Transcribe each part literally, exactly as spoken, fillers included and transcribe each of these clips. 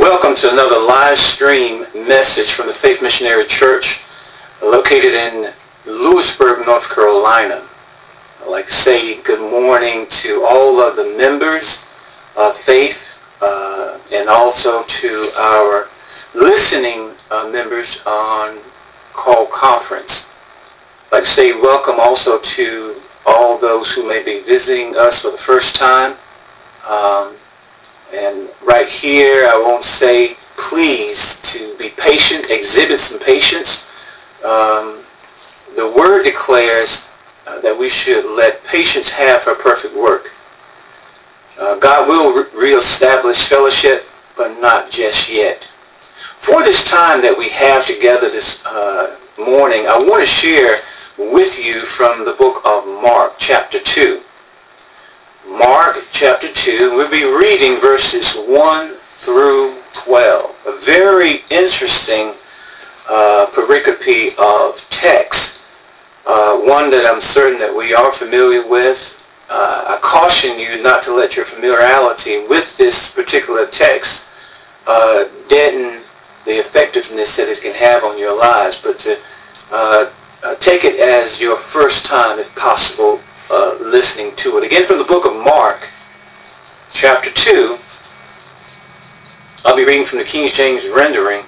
Welcome to another live stream message from the Faith Missionary Church located in Lewisburg, North Carolina. I'd like to say good morning to all of the members of Faith uh, and also to our listening uh, members on call conference. I'd like to say welcome also to all those who may be visiting us for the first time. Um, And right here, I won't say please to be patient, exhibit some patience. Um, the Word declares uh, that we should let patience have her perfect work. Uh, God will re- reestablish fellowship, but not just yet. For this time that we have together this uh, morning, I want to share with you from the book of Mark, chapter two. Mark chapter two, we'll be reading verses one through twelve. A very interesting uh, pericope of text, uh, one that I'm certain that we are familiar with. Uh, I caution you not to let your familiarity with this particular text uh, deaden the effectiveness that it can have on your lives, but to uh, uh, take it as your first time, if possible, Uh, listening to it. Again, from the book of Mark, chapter two, I'll be reading from the King James rendering,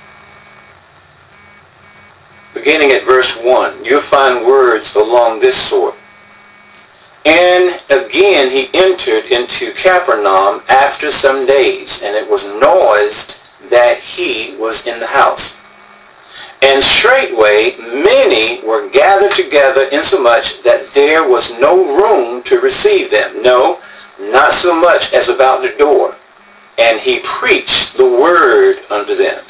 beginning at verse one. You'll find words along this sort. And again he entered into Capernaum after some days, and it was noised that he was in the house. And straightway many were gathered together, insomuch that there was no room to receive them, no, not so much as about the door. And he preached the word unto them.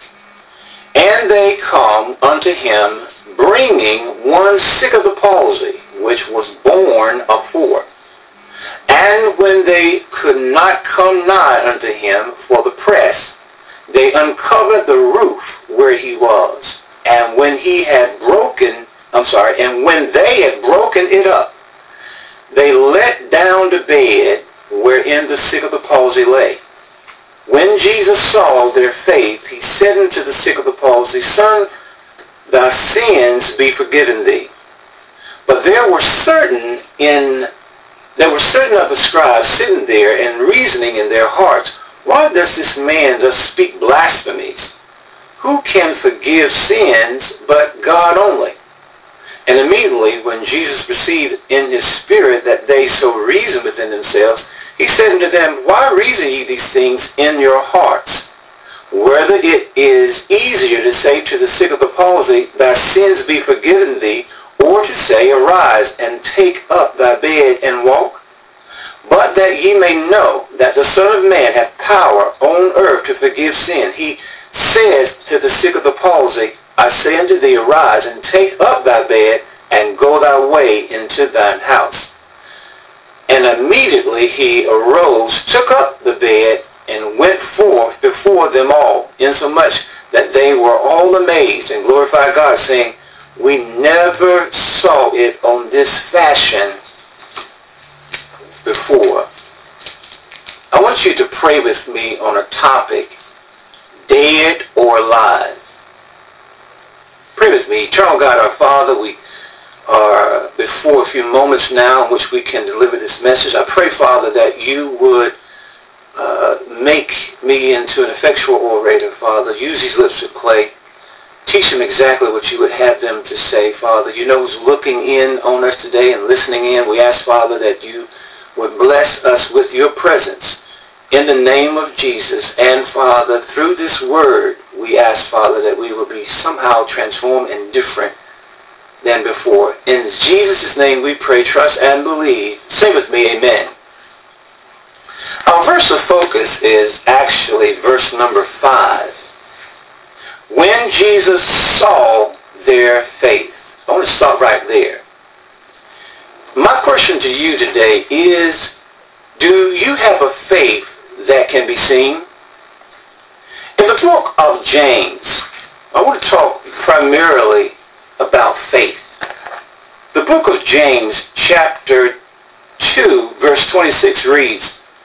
And they come unto him, bringing one sick of the palsy, which was borne of four. And when they could not come nigh unto him for the press, they uncovered the roof where he was. And when he had broken, I'm sorry, and when they had broken it up, they let down the bed wherein the sick of the palsy lay. When Jesus saw their faith, he said unto the sick of the palsy, Son, thy sins be forgiven thee. But there were certain in there were certain of the scribes sitting there and reasoning in their hearts, Why does this man thus speak blasphemies? Who can forgive sins but God only? And immediately when Jesus perceived in his spirit that they so reasoned within themselves, he said unto them, Why reason ye these things in your hearts? Whether it is easier to say to the sick of the palsy, Thy sins be forgiven thee, or to say, Arise and take up thy bed and walk? But that ye may know that the Son of Man hath power on earth to forgive sin. He says to the sick of the palsy, I say unto thee, Arise and take up thy bed and go thy way into thine house. And immediately he arose, took up the bed, and went forth before them all, insomuch that they were all amazed and glorified God, saying, We never saw it on this fashion before. I want you to pray with me on a topic, dead or alive. Pray with me. Eternal God, our Father, we are before a few moments now in which we can deliver this message. I pray, Father, that you would uh, make me into an effectual orator, Father. Use these lips of clay. Teach them exactly what you would have them to say, Father. You know who's looking in on us today and listening in. We ask, Father, that you would bless us with your presence in the name of Jesus. And Father, through this word, we ask, Father, that we will be somehow transformed and different than before. In Jesus' name we pray, trust, and believe. Say with me, amen. Our verse of focus is actually verse number five. When Jesus saw their faith. I want to stop right there. My question to you today is, do you have a faith that can be seen? In the book of James, I want to talk primarily about faith. The book of James, chapter two, verse twenty-six reads,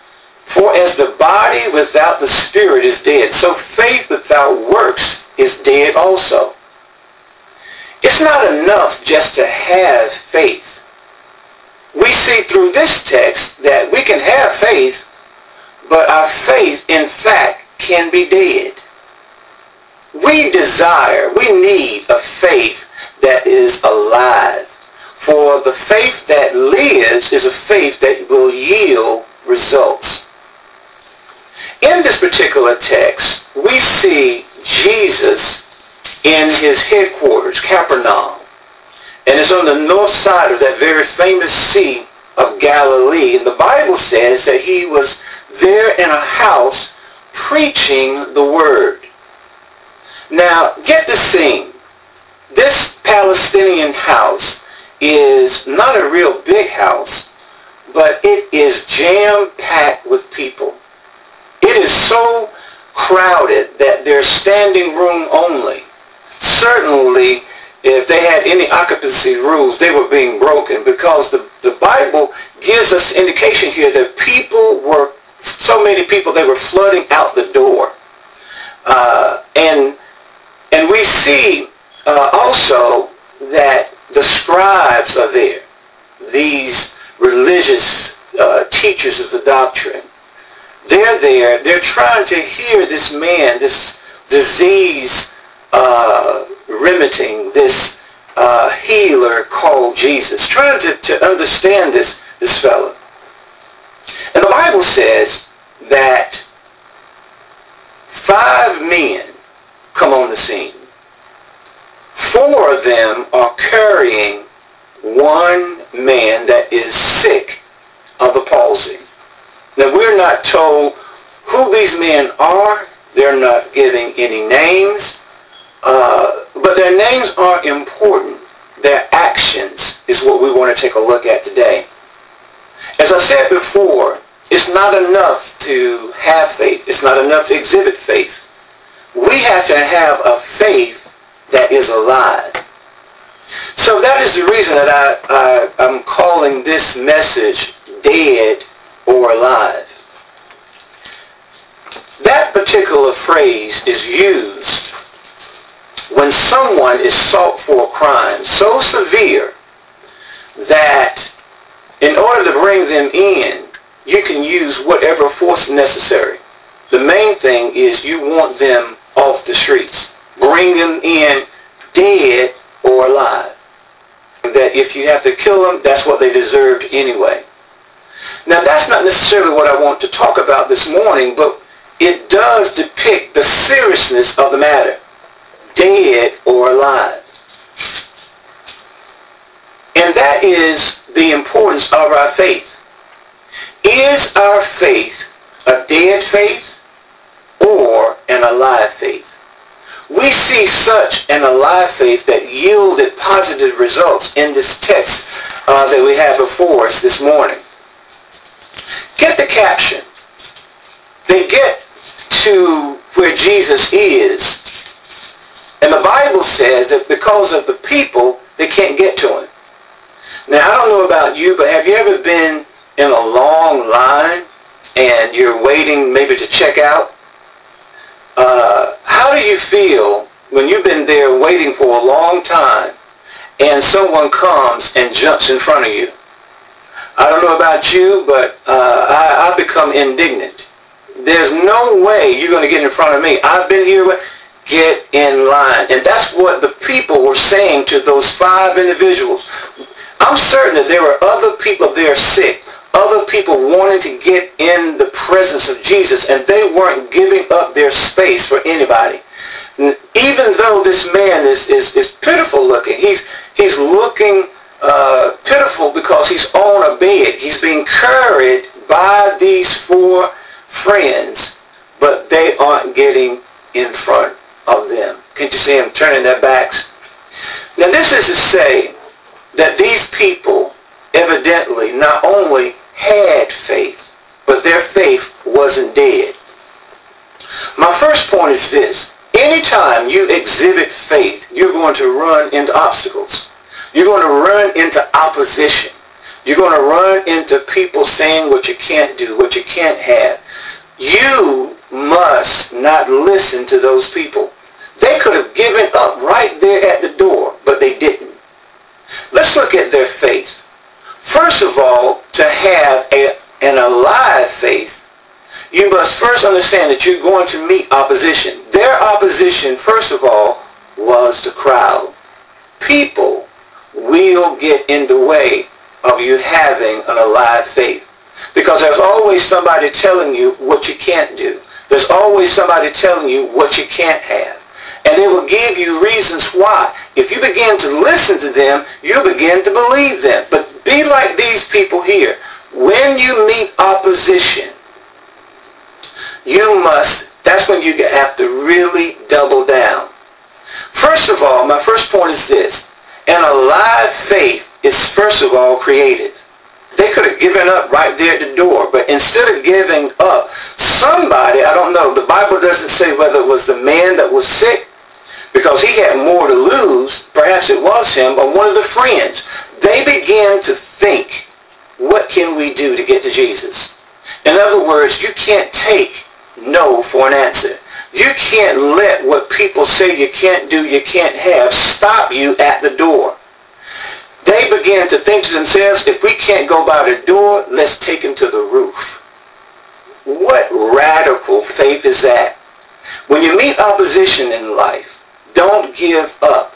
For as the body without the spirit is dead, so faith without works is dead also. It's not enough just to have faith. We see through this text that we can have faith, but our faith, in fact, can be dead. We desire, we need a faith that is alive. For the faith that lives is a faith that will yield results. In this particular text, we see Jesus in his headquarters, Capernaum. And it's on the north side of that very famous Sea of Galilee. And the Bible says that he was there in a house preaching the word. Now, get the scene. This Palestinian house is not a real big house, but it is jam-packed with people. It is so crowded that there's standing room only. Certainly, if they had any occupancy rules, they were being broken, because the, the Bible gives us indication here that people were, so many people, they were flooding out the door. Uh, and, and we see uh, also that the scribes are there, these religious uh, teachers of the doctrine. They're there. They're trying to hear this man, this disease uh, remitting, this uh, healer called Jesus, trying to, to understand this, this fellow. And the Bible says that five men come on the scene. Four of them are carrying one man that is sick of the palsy. Now, we're not told who these men are. They're not giving any names. Uh, but their names are important. Their actions is what we want to take a look at today. As I said before, it's not enough to have faith. It's not enough to exhibit faith. We have to have a faith that is alive. So that is the reason that I, I, I'm calling this message Dead or Alive. That particular phrase is used when someone is sought for a crime so severe that in order to bring them in, you can use whatever force necessary. The main thing is you want them off the streets. Bring them in dead or alive. That if you have to kill them, that's what they deserved anyway. Now, that's not necessarily what I want to talk about this morning, but it does depict the seriousness of the matter. Dead or alive. And that is the importance of our faith. Is our faith a dead faith or an alive faith? We see such an alive faith that yielded positive results in this text uh, that we have before us this morning. Get the caption. They get to where Jesus is, and the Bible says that because of the people, they can't get to him. Now, I don't know about you, but have you ever been in a long line and you're waiting maybe to check out? Uh, how do you feel when you've been there waiting for a long time and someone comes and jumps in front of you? I don't know about you, but uh, I, I become indignant. There's no way you're going to get in front of me. I've been here. Get in line. And that's what the people were saying to those five individuals. I'm certain that there were other people there sick, other people wanting to get in the presence of Jesus, and they weren't giving up their space for anybody. Even though this man is, is, is pitiful looking, he's, he's looking uh, pitiful because he's on a bed. He's being carried by these four friends, but they aren't getting in front of them. Can't you see them turning their backs? Now, this is to say that these people evidently not only had faith, but their faith wasn't dead. My first point is this. Anytime you exhibit faith, you're going to run into obstacles. You're going to run into opposition. You're going to run into people saying what you can't do, what you can't have. You must not listen to those people. They could have given up right there at the door, but they didn't. Let's look at their faith. First of all, to have a, an alive faith, you must first understand that you're going to meet opposition. Their opposition, first of all, was the crowd. People will get in the way of you having an alive faith. Because there's always somebody telling you what you can't do. There's always somebody telling you what you can't have. And they will give you reasons why. If you begin to listen to them, you begin to believe them. But be like these people here. When you meet opposition, you must, that's when you have to really double down. First of all, my first point is this. An alive faith is first of all created. They could have given up right there at the door, but instead of giving up, somebody, I don't know, the Bible doesn't say whether it was the man that was sick, because he had more to lose, perhaps it was him, or one of the friends. They began to think, what can we do to get to Jesus? In other words, you can't take no for an answer. You can't let what people say you can't do, you can't have, stop you at the door. They began to think to themselves, if we can't go by the door, let's take him to the roof. What radical faith is that? When you meet opposition in life, don't give up.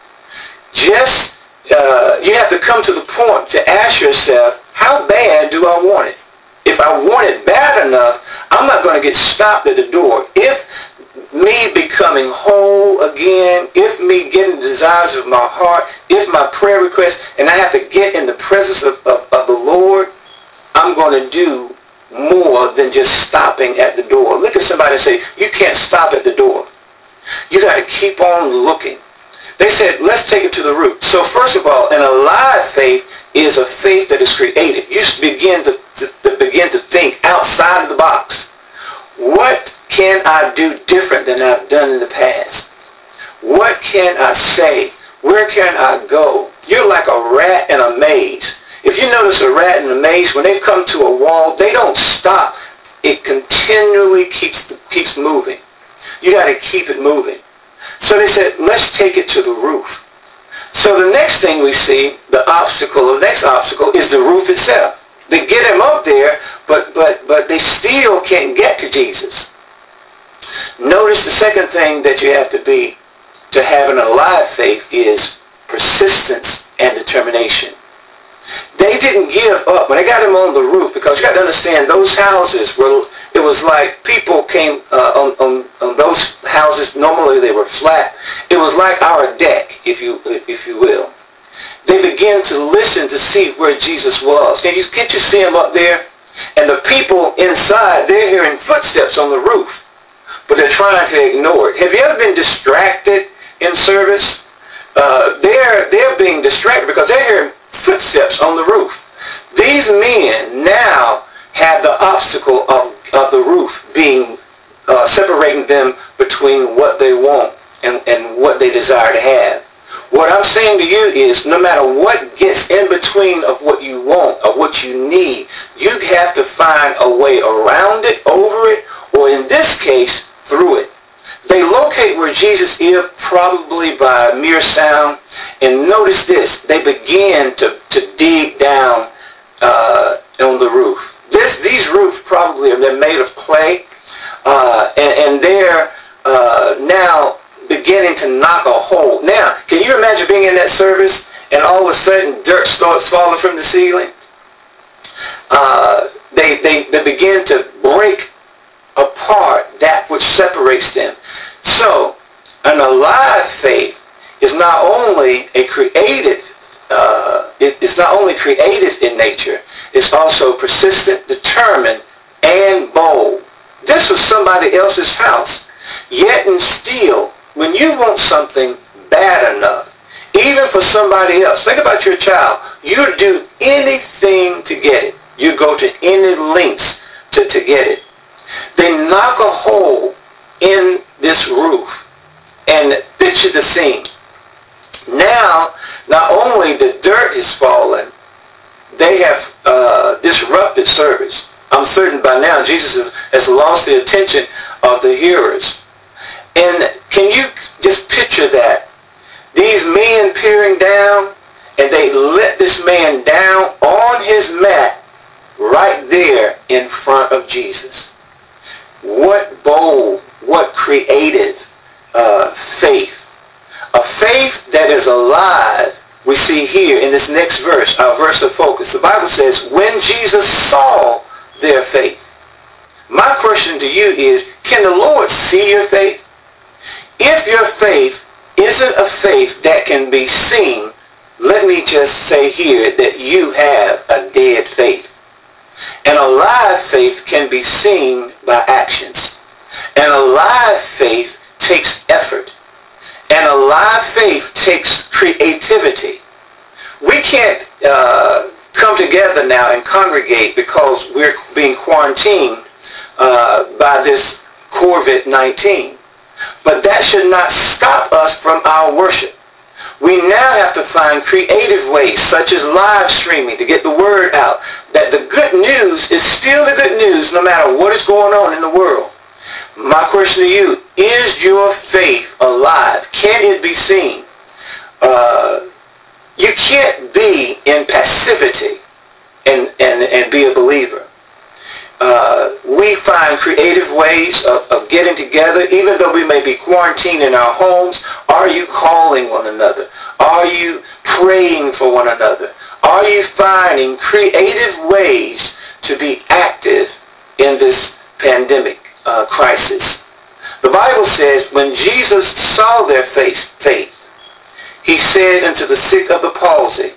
Just, uh, you have to come to the point to ask yourself, how bad do I want it? If I want it bad enough, I'm not going to get stopped at the door. If me becoming whole again, if me getting the desires of my heart, if my prayer request, and I have to get in the presence of, of, of the Lord, I'm going to do more than just stopping at the door. Look at somebody and say, you can't stop at the door. You got to keep on looking. They said, let's take it to the root. So first of all, an alive faith is a faith that is created. You begin to, to, to begin to think outside of the box. What can I do different than I've done in the past? What can I say? Where can I go? You're like a rat in a maze. If you notice a rat in a maze, when they come to a wall, they don't stop. It continually keeps, keeps moving. You got to keep it moving. So they said, let's take it to the roof. So the next thing we see, the obstacle, the next obstacle is the roof itself. They get him up there, but, but, but they still can't get to Jesus. Notice the second thing that you have to be to have an alive faith is persistence and determination. They didn't give up when they got him on the roof, because you got to understand those houses were, it was like people came uh, on, on, on those houses, normally they were flat. It was like our deck, if you, if you will. They began to listen to see where Jesus was. Can you, can't you see him up there? And the people inside, they're hearing footsteps on the roof, but they're trying to ignore it. Have you ever been distracted in service? Uh, they're, they're being distracted because they're hearing footsteps on the roof. These men now have the obstacle of, of the roof being, uh, separating them between what they want and, and what they desire to have. What I'm saying to you is, no matter what gets in between of what you want, or what you need, you have to find a way around it, over it, or in this case, through it. They locate where Jesus is probably by mere sound. And notice this, they begin to, to dig down uh, on the roof. This, these roofs probably are they're made of clay, uh, and, and they're uh, now beginning to knock a hole. Now, can you imagine being in that service and all of a sudden dirt starts falling from the ceiling? Uh, they, they, they begin to break apart that which separates them. So, an alive faith is not only a creative, uh, it, it's not only creative in nature, it's also persistent, determined, and bold. This was somebody else's house. Yet and still, when you want something bad enough, even for somebody else, think about your child. You do anything to get it. You go to any lengths to, to get it. They knock a hole in this roof, and picture the scene. Now, not only the dirt is falling, they may have uh, disrupted service. I'm certain by now Jesus has, has lost the attention of the hearers. And can you just picture that? These men peering down, and they let this man down on his mat right there in front of Jesus. What bold, what creative uh, faith. A faith that is alive, we see here in this next verse, our verse of focus. The Bible says, when Jesus saw their faith. My question to you is, can the Lord see your faith? If your faith isn't a faith that can be seen, let me just say here that you have a dead faith. An alive faith can be seen by actions. An alive faith takes effort. An alive faith takes creativity. We can't uh, come together now and congregate because we're being quarantined uh, by this COVID nineteen. But that should not stop us from our worship. We now have to find creative ways, such as live streaming, to get the word out, that the good news is still the good news no matter what is going on in the world. My question to you, is your faith alive? Can it be seen? Uh, you can't be in passivity and, and, and be a believer. Uh, we find creative ways of, of getting together, even though we may be quarantined in our homes. Are you calling one another? Are you praying for one another? Are you finding creative ways to be active in this pandemic uh, crisis? The Bible says when Jesus saw their faith, faith, he said unto the sick of the palsy.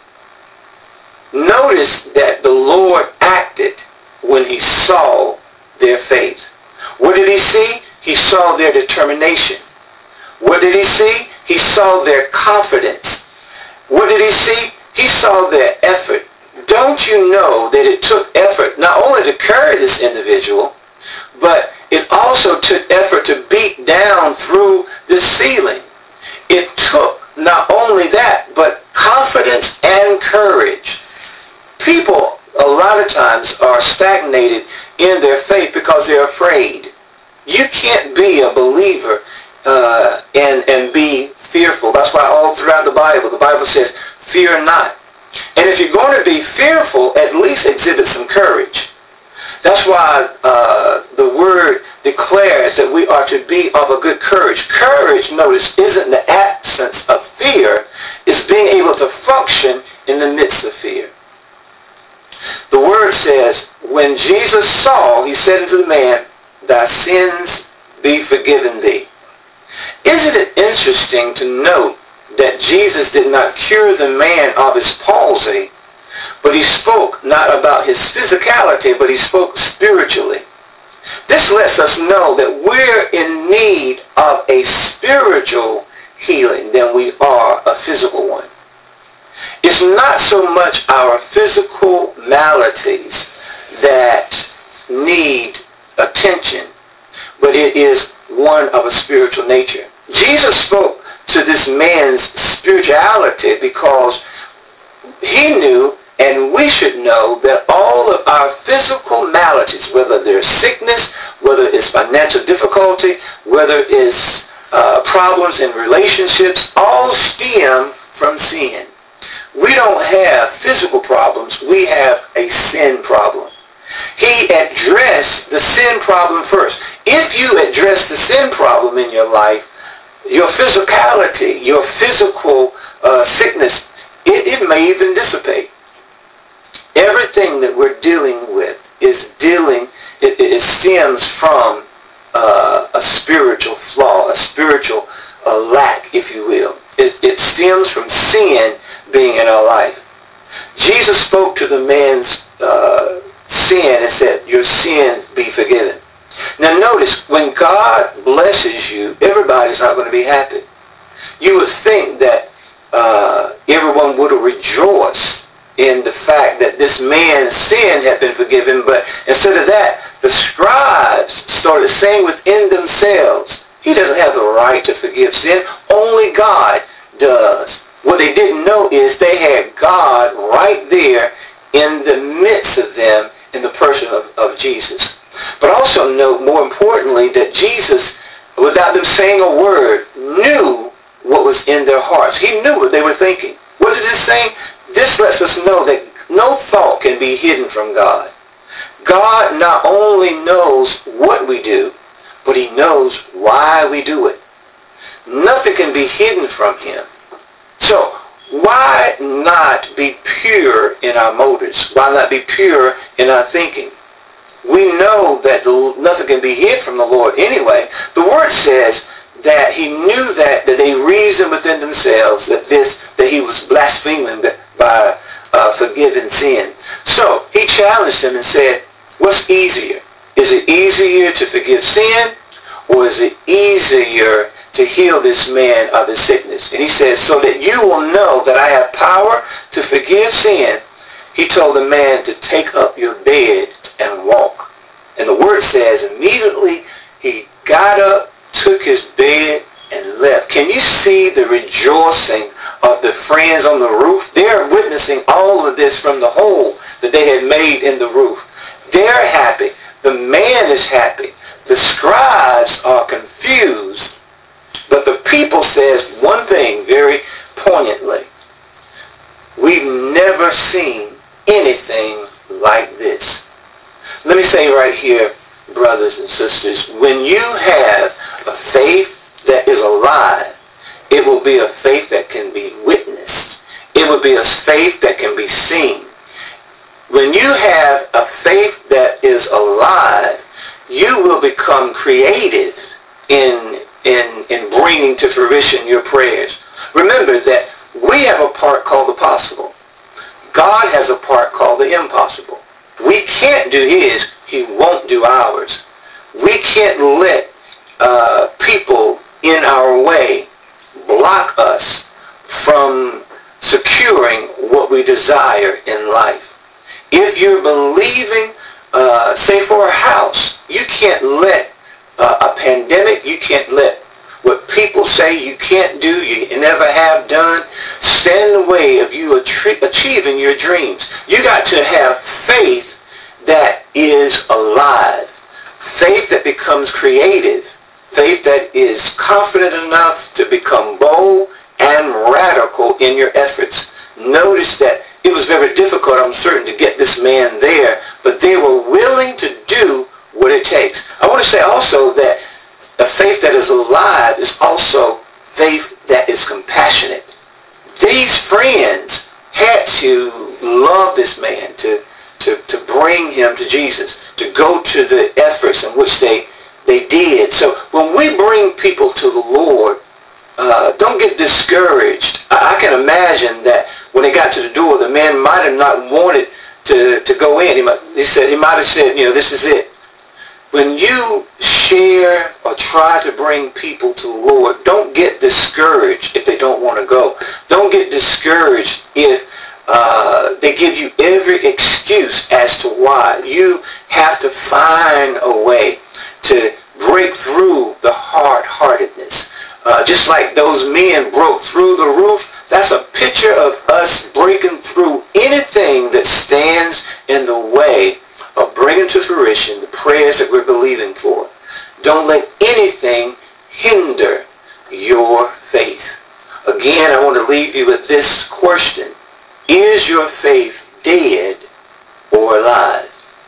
Notice that the Lord acted when he saw their faith. What did he see? He saw their determination. What did he see? He saw their confidence. What did he see? He saw their effort. Don't you know that it took effort not only to carry this individual, but it also took effort to beat down through the ceiling. It took not only that, but confidence and courage. People a lot of times are stagnated in their faith because they're afraid. You can't be a believer uh, and, and be fearful. That's why all throughout the Bible, the Bible says, fear not. And if you're going to be fearful, at least exhibit some courage. That's why uh, the word declares that we are to be of a good courage. Courage, notice, isn't the absence of fear. It's being able to function in the midst of fear. The word says, when Jesus saw, he said unto the man, thy sins be forgiven thee. Isn't it interesting to note that Jesus did not cure the man of his palsy, but he spoke not about his physicality, but he spoke spiritually. This lets us know that we're in need of a spiritual healing than we are a physical one. It's not so much our physical maladies that need attention, but it is one of a spiritual nature. Jesus spoke to this man's spirituality because he knew, and we should know, that all of our physical maladies, whether they're sickness, whether it's financial difficulty, whether it's uh, problems in relationships, all stem from sin. We don't have physical problems. We have a sin problem. He addressed the sin problem first. If you address the sin problem in your life, your physicality, your physical uh, sickness, it, it may even dissipate. Everything that we're dealing with is dealing, it, it stems from uh, a spiritual flaw, a spiritual uh, lack, if you will. It, it stems from sin being in our life. Jesus spoke to the man's uh, sin and said, your sins be forgiven. Now notice, when God blesses you, everybody's not going to be happy. You would think that uh, everyone would have rejoiced in the fact that this man's sin had been forgiven, but instead of that, the scribes started saying within themselves, he doesn't have the right to forgive sin, only God does. What they didn't know is they had God right there in the midst of them in the person of, of Jesus. But also note, more importantly, that Jesus, without them saying a word, knew what was in their hearts. He knew what they were thinking. What is this saying? This lets us know that no thought can be hidden from God. God not only knows what we do, but he knows why we do it. Nothing can be hidden from him. So, why not be pure in our motives? Why not be pure in our thinking? We know that nothing can be hid from the Lord anyway. The Word says that he knew that, that they reasoned within themselves that this, that he was blaspheming by uh, forgiving sin. So, he challenged them and said, what's easier? Is it easier to forgive sin, or is it easier to heal this man of his sickness? And he says, so that you will know that I have power to forgive sin, he told the man to take up your bed and walk. And the Word says immediately he got up, took his bed, and left. Can you see the rejoicing of the friends on the roof? They're witnessing all of this from the hole that they had made in the roof. They're happy. The man is happy. The scribes are confused. But the people says one thing very poignantly. We've never seen anything like this. Let me say right here, brothers and sisters, when you have a faith that is alive, it will be a faith that can be witnessed. It will be a faith that can be seen. When you have a faith that is alive, you will become creative in, in, in bringing to fruition your prayers. Remember that we have a part called the possible. God has a part called the impossible. We can't do his, he won't do ours. We can't let uh, people in our way block us from securing what we desire in life. If you're believing, uh, say for a house, you can't let uh, a pandemic, you can't let what people say you can't do, you never have done, stand in the way of you achieving your dreams. You got to have faith that is alive, faith that becomes creative, faith that is confident enough to become bold and radical in your efforts. Notice that it was very difficult, I'm certain, to get this man there, but they were willing to do what it takes. I want to say also that a faith that is alive is also faith that is compassionate. These friends had to love this man, to, to, to bring him to Jesus, to go to the efforts in which they, they did. So when we bring people to the Lord, uh, don't get discouraged. I, I can imagine that when they got to the door, the man might have not wanted to, to go in. He, might, he, said, he might have said, you know, this is it. When you share or try to bring people to the Lord, don't get discouraged if they don't want to go. Don't get discouraged if uh, they give you every excuse as to why. You have to find a way to break through the hard-heartedness. Uh, just like those men broke through the roof, that's a picture of us breaking through anything that stands in the way of bringing to fruition the prayers that we're believing for. Don't let anything hinder your faith. Again, I want to leave you with this question. Is your faith dead or alive?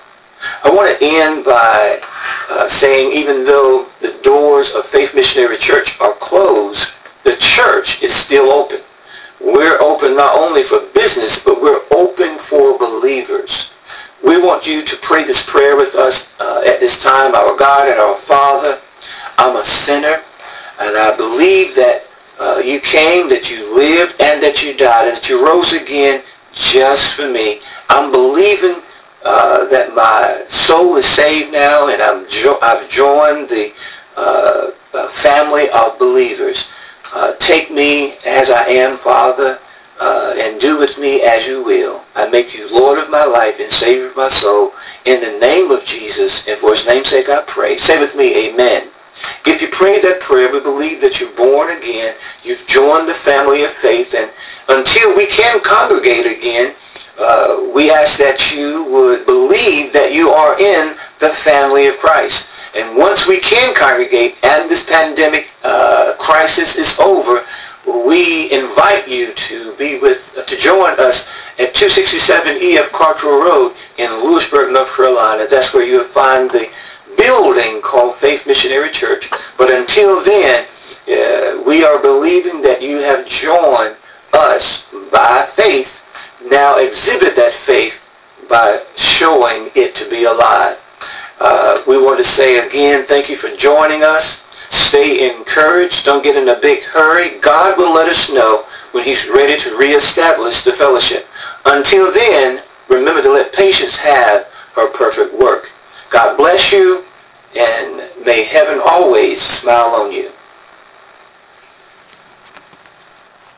I want to end by uh, saying even though the doors of Faith Missionary Church are closed, the church is still open. We're open not only for business, but we're open for believers. We want you to pray this prayer with us uh, at this time. Our God and our Father, I'm a sinner, and I believe that uh, you came, that you lived, and that you died, and that you rose again just for me. I'm believing uh, that my soul is saved now, and I'm jo- I've joined the uh, uh, family of believers. Uh, take me as I am, Father, uh, and do with me as you will. I make you Lord of my life and Savior of my soul. In the name of Jesus, and for his name's sake I pray. Say with me, amen. If you prayed that prayer, we believe that you're born again. You've joined the family of faith. And until we can congregate again, uh, we ask that you would believe that you are in the family of Christ. And once we can congregate and this pandemic uh, crisis is over, we invite you to be with, uh, to join us at two sixty-seven E F Cartrell Road in Lewisburg, North Carolina. That's where you'll find the building called Faith Missionary Church. But until then, uh, we are believing that you have joined us by faith. Now exhibit that faith by showing it to be alive. Uh, we want to say again, thank you for joining us. Stay encouraged. Don't get in a big hurry. God will let us know when he's ready to reestablish the fellowship. Until then, remember to let patience have her perfect work. God bless you, and may heaven always smile on you.